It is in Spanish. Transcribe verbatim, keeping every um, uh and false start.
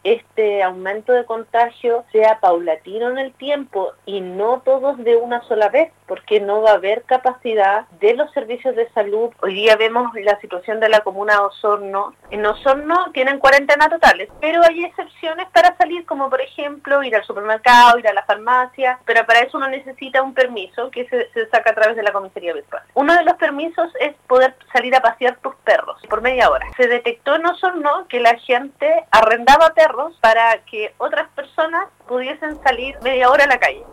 este aumento de contagio sea paulatino en el tiempo y no todos de una sola vez, porque no va a haber capacidad de los servicios de salud. Hoy día vemos la situación de la comuna de Osorno. En Osorno tienen cuarentena totales, pero hay excepciones para salir, como por ejemplo ir al supermercado, ir a la farmacia, pero para eso uno necesita un permiso que se, se saca a través de la comisaría virtual. Uno de los permisos es poder salir a pasear tus perros por media hora. Se detectó en Osorno que la gente arrendaba perros para que otras personas pudiesen salir media hora a la calle.